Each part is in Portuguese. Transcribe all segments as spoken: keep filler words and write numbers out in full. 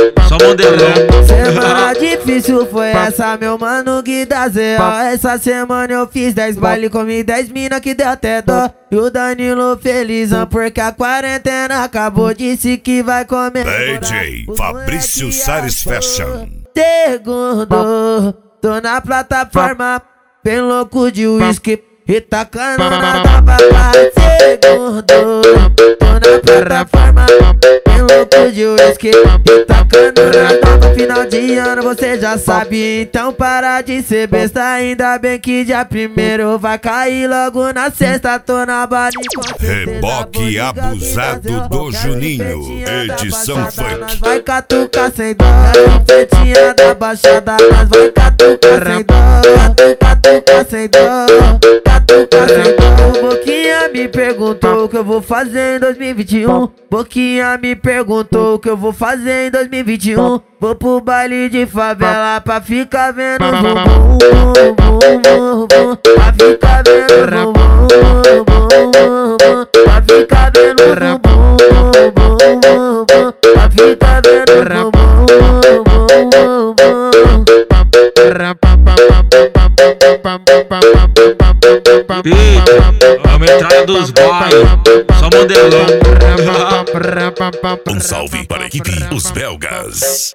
só modelão. Semana difícil foi essa, meu mano Gui da Zé. Essa semana eu fiz dez baile, comi dez mina que deu até dó. E o Danilo felizão porque a quarentena acabou. Disse que vai comer D J Fabrício Sares Fashion. Segundo, tô na plataforma, bem louco de uísque e tacando na tapa. Segundo, tô na plataforma, bem louco de uísque e tacando na tapa. Final de ano você já sabe, então para de ser besta. Ainda bem que dia primeiro vai cair logo na sexta. Tô na base com Reboque abusado do Juninho, edição funk. vai catucar sem dó, fetinha da baixada. Nós vai catucar sem dó, catucar sem dó, catucar sem dó. Boquinha me perguntou o que eu vou fazer em dois mil e vinte e um. Boquinha me perguntou o que eu vou fazer em dois mil e vinte e um. Vou pro baile de favela pra ficar vendo o bumbum, bumbum, bumbum, pra ficar vendo o bumbum, bumbum, bumbum, pra ficar vendo o bumbum, bumbum, bumbum, pra ficar vendo o bumbum, bumbum, bumbum. Pita, a metralha dos bailes, só modelão. Um salve para a equipe Os Belgas.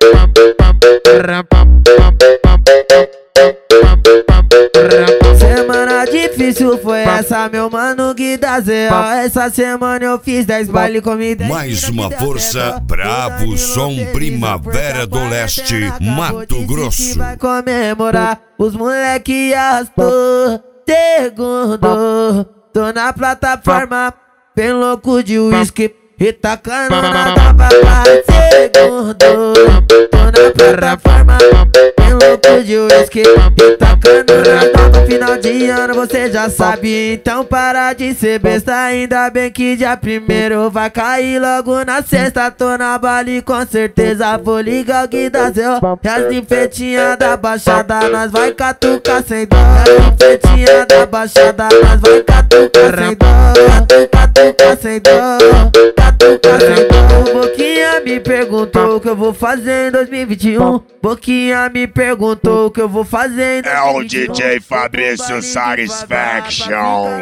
Semana difícil foi essa, meu mano Gui da Zé. Essa semana eu fiz dez baile, comi dez. Mais uma força, Bravo Som Primavera do Leste, Mato Grosso. Vai comemorar, os moleque arrastou. Segundo, tô na plataforma, bem louco de uísque e tacando na tapa. Segundo, tô na plataforma, bem louco de uísque e tacando na tapa. Final de ano você já sabe, então para de ser besta. Ainda bem que dia primeiro vai cair logo na sexta. Tô na bali com certeza, vou ligar o Gui da Zé. E as ninfetinhas da baixada, nós vai catucar sem dó. E as ninfetinhas da baixada, nós vai catucar sem dó, catucar sem dó, catucar sem dó. Boquinha me perguntou o que eu vou fazer em dois mil e vinte e um. Boquinha me perguntou o que eu vou fazer em dois mil e vinte e um. É o D J Fabrício Sares Fashion.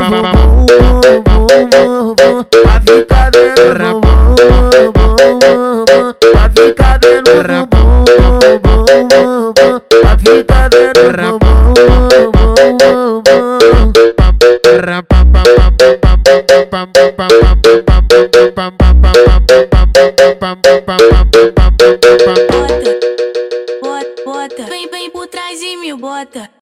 Pra ficar vendo o bumbum, bumbum, bumbum, pra ficar vendo o bumbum, bumbum, bumbum, pra ficar vendo o bumbum, bumbum, bumbum. Bota, bota, bota, vem, vem por trás e me bota.